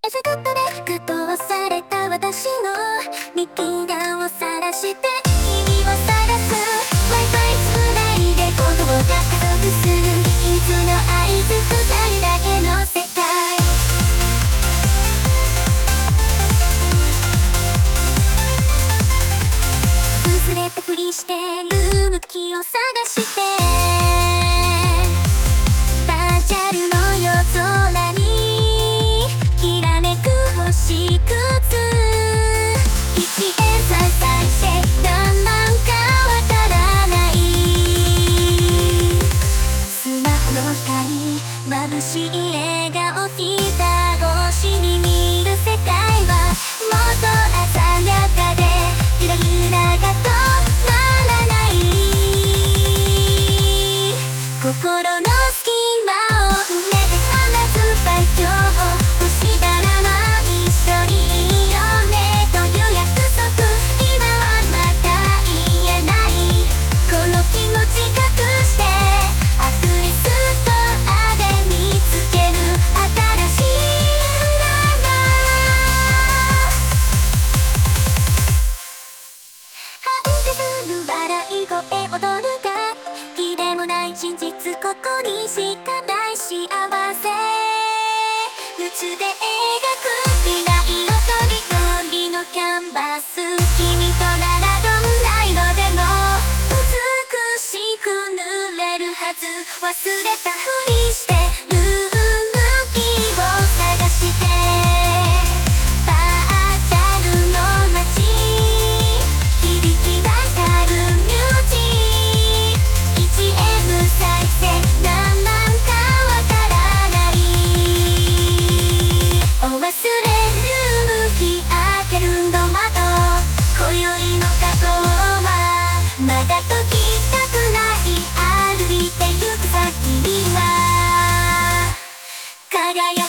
ずかったで加藤された私の力量を晒して君を探す Wi-Fi つないで言葉が加速するいつの合図二人だけの世界薄れたふりしてる向きを探してバーチャルの夜空にきらめく星屑一円支えて何なんかわからないスマホの光眩しい笑顔膝越しに見る世界はもっと鮮やかでゆらゆらが止まらない心の隙間を埋めて放つバイト星だらま一緒にいようねという約束今はまた言えないこの気持ち隠してアクリストアで見つける新しい占判定する笑い声踊る楽器でもない真実ここにしかない幸せ熱で描く未来を飛び飛びのキャンバス君とならどんな色でも美しく塗れるはず忘れたふりしてる向きを探してバーチャルの街響き渡るミュージック 1M 再生何万かわからないを忘れる向き開けるの窓今宵の過去はまだ解きたくない歩いてゆく先には輝く